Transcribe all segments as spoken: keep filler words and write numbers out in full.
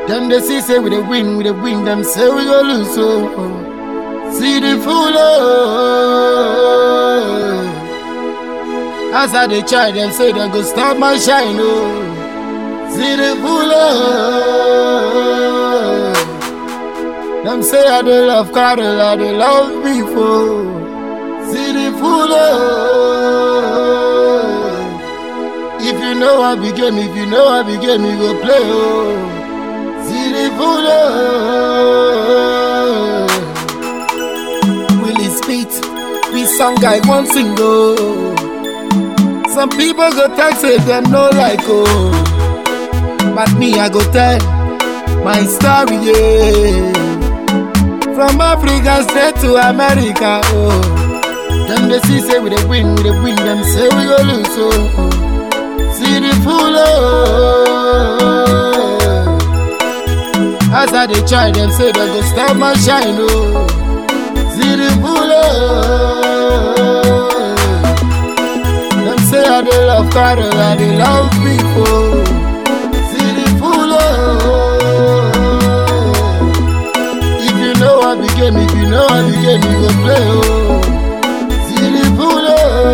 Them they see say we dey win, we dey win. Them say we go lose, so see the fool. Oh. As I dey try, them say them go stop my shine. Oh, see the fool. Oh. Them say I dey love cattle, I dey love people. See the fool. Oh. If you know I be game, if you know I be game, you go play. Oh. See the fool. Willie Speed, we song I want single. Some people go talk say them no like oh, but me I go tell my story yeah. From Africa straight to America oh. Them they see say we dey win, we dey win. Them say we go lose oh. See the fool oh. As I dey try, them say they go stop my shine, oh. See the fool, oh. Them say I dey love cattle, I dey love people. See the fool, oh. If you know I be game, if you know I be game, you go play, oh. See the fool,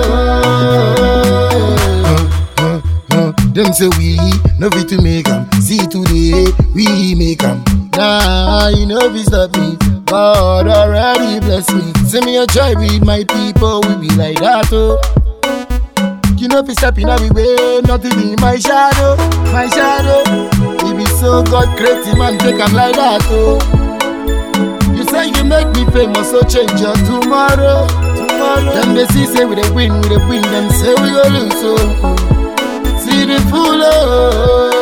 oh. Uh, uh, uh. Them say we no fit to make 'em. See today we make 'em. Nah, you know we stop me. God already bless me. See me a try with my people, we be like that oh. You know we step in every way, nothing in my shadow, my shadow. He be so God creative man, take 'em like that oh. You say you make me famous, so change your tomorrow, tomorrow. Them they see say we dey win, we dey win. Them say we go lose oh. See the fool oh.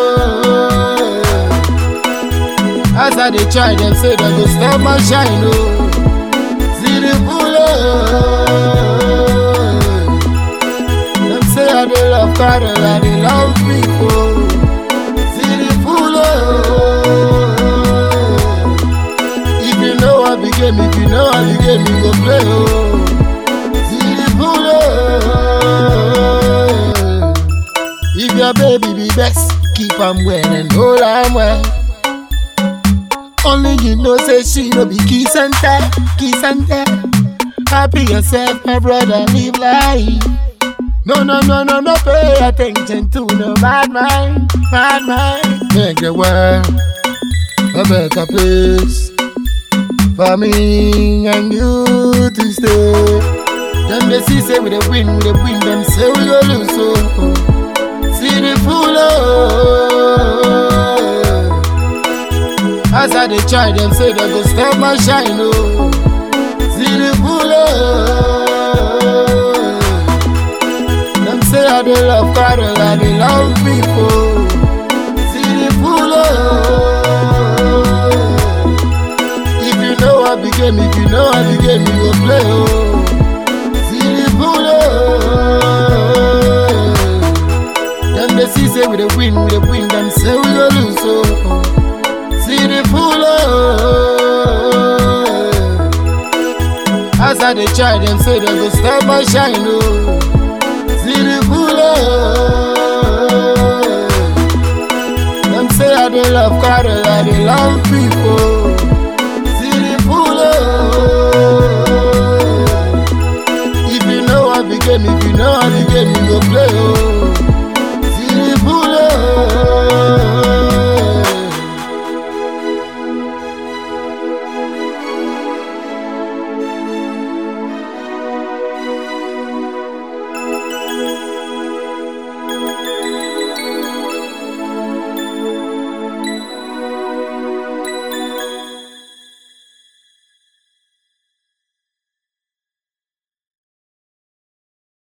As I dey try, them say they go stop my shine oh. See the fool oh. Them say I dey love cattle, I dey love people. See the fool oh. If you know I be game, if you know I be game, you go play oh. See the fool oh. If your baby be best, keep 'em well and hold 'em well. Only you know say she no be kiss and tell, kiss and tell. Happy yourself, my brother, live life. No, no, no, no, no, pay attention to no bad mind, bad mind. Make the world a better place for me and you to stay. Them they see say we dey win, we dey win. Them say we go lose so. See the fool oh. As I dey try, them say they go stop my shine oh. See the fool oh. Them say I dey love cattle, I dey love people. See the fool oh. If you know I be game, if you know I be game, you go play oh. See the fool oh. Them they see say we dey win, we dey win. Them say we go lose oh. See the fool oh. As I dey try, them say they go stop my shine oh. See the fool oh. Them say I dey love cattle, I dey love people. See the fool oh. If you know I be game, if you know I be game, you go play oh.